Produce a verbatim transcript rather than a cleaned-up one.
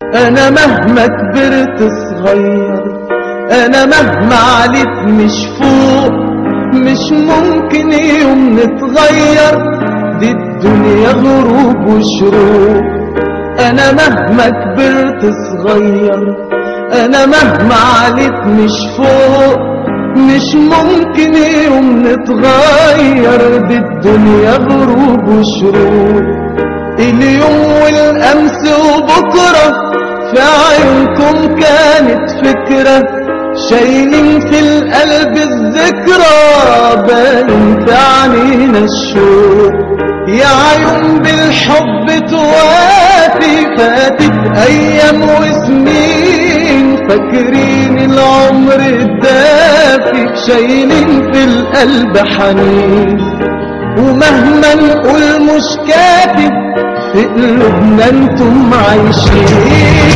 انا مهما كبرت صغير، انا مهما عليت مش فوق، مش ممكن يوم نتغير، دي الدنيا غروب وشروق. انا مهما كبرت صغير، انا مهما عليت مش فوق، مش ممكن يوم نتغير، دي الدنيا غروب وشروق. اليوم والامس وبكره في عيونكم كانت فكرة، شايلين في القلب الذكرى، باين في عينينا الشوق. يا عيون بالحب توافي، فاتت ايام وسنين، فاكرين العمر الدافي، شايلين في القلب حنين. ومهما نقول مش كافي، في قلوبنا انتم عايشين.